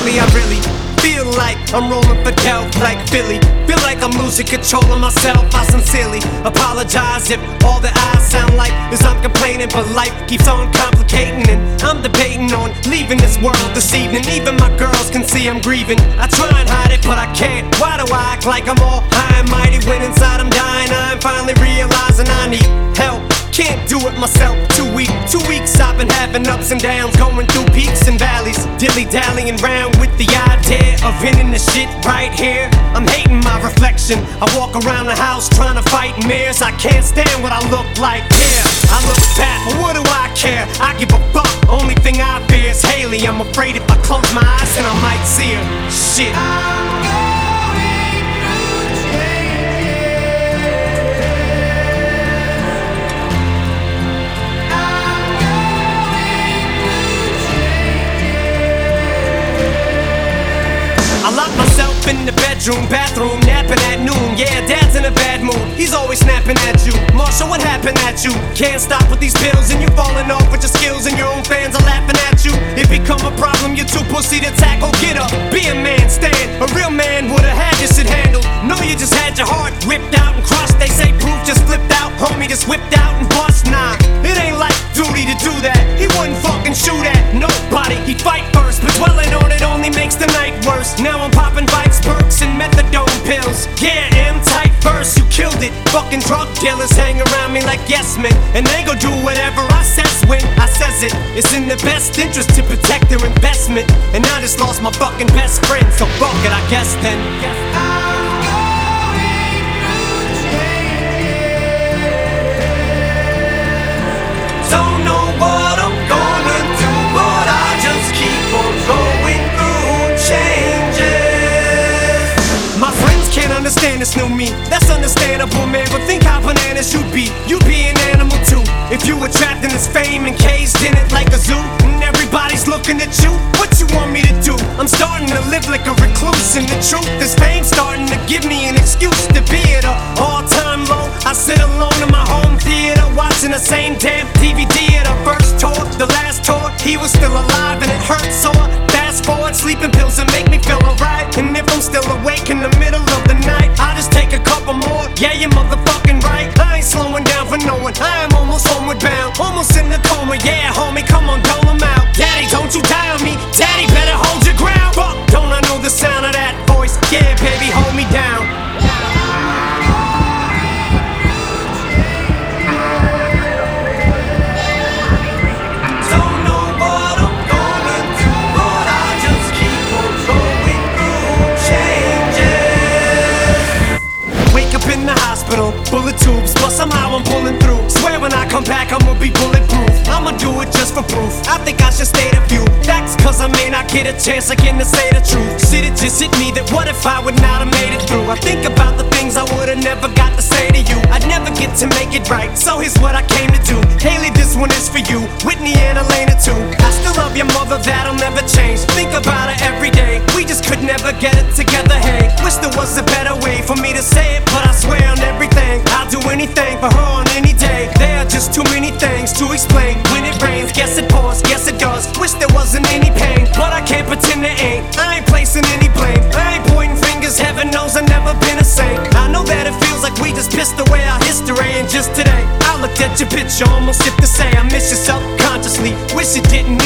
lately I really feel like I'm rolling for Kelp like Philly. Feel like I'm losing control of myself. I sincerely apologize if all that I sound like is I'm complaining, but life keeps on complicating, and I'm debating on leaving this world this evening. Even my girls can see I'm grieving. I try and hide it, but I can't. Why do I act like I'm all high and mighty when inside I'm dying? I'm finally realizing I need help. Can't do it myself, too weak. 2 weeks I've been having ups and downs, going through peaks and valleys, dilly-dallying round with the idea of ending the shit right here. I'm hating my reflection. I walk around the house trying to fight mirrors. I can't stand what I look like. Yeah, I look fat, but what do I care? I give a fuck. Only thing I fear is Haley. I'm afraid if I close my eyes then I might see her. Shit. I lock myself in the bathroom, napping at noon. Yeah, Dad's in a bad mood, he's always snapping at you. Marshall, what happened at you? Can't stop with these pills and you falling off with your skills, and your own fans are laughing at you. It become a problem, you're too pussy to tackle. Get up, be a man, stand. A real man would've had this shit handled. No, you just had your heart ripped out and crushed. They say proof just flipped out, homie just whipped out and bust. Nah, it ain't like duty to do that. He wouldn't fucking shoot at nobody, he'd fight first, but dwelling on it only makes the night worse. Now I'm popping Vikes, perks, and methadone pills. Yeah, M-type verse, you killed it. Fucking drug dealers hang around me like yes men, and they gon' do whatever I says when I says it. It's in their best interest to protect their investment, and I just lost my fucking best friend, so fuck it, I guess then. Don't know what I'm gonna do, but I just keep on going through changes. My friends can't understand this new me, that's understandable, man. But think how bananas you'd be an animal too. If you were trapped in this fame and caged in it like a zoo, and everybody's looking at you, what you want me to do? I'm starting to live like a recluse, and the truth is fame's starting to give me an excuse to be at an all-time low. I sit alone in my home theater, watching the same damn DVD at our first tour, the last tour. He was still alive and it hurt sore. Fast forward, sleeping pills that make me feel alright. And if I'm still awake in the middle of the night, I'll just take a couple more. Yeah, you're motherfucking right, I ain't slowing down for no one. I am almost homeward bound, almost in the coma. Yeah, homie, come on, dole 'em out. Daddy, don't you die on me. Daddy, better hold your ground. Fuck, don't I know the sound of that voice? Yeah, baby, hold me down. Bullet tubes, but somehow I'm pulling through. Swear when I come back I'ma be bulletproof. I'ma do it just for proof. I think I should state a few facts, cause I may not get a chance again to say the truth. Shit, it just hit me that what if I would not have made it through? I think about the things I would've never got to say to you. I'd never get to make it right, so here's what I came to do. Haley, this one is for you, Whitney and Elena too. I still love your mother, that'll never change. Think about her every day, we just could never get it together. Hey, wish there was a better way for me to say it, but I swear on everything I'll do anything for her on any day. There are just too many things to explain. When it rains, guess it pours, guess it does. Wish there wasn't any pain, but I can't pretend there ain't. I ain't placing any blame, I ain't pointing fingers. Heaven knows I've never been a saint. I know that it feels like we just pissed away our history, and just today I looked at your picture, almost hit to say I miss you self-consciously. Wish it didn't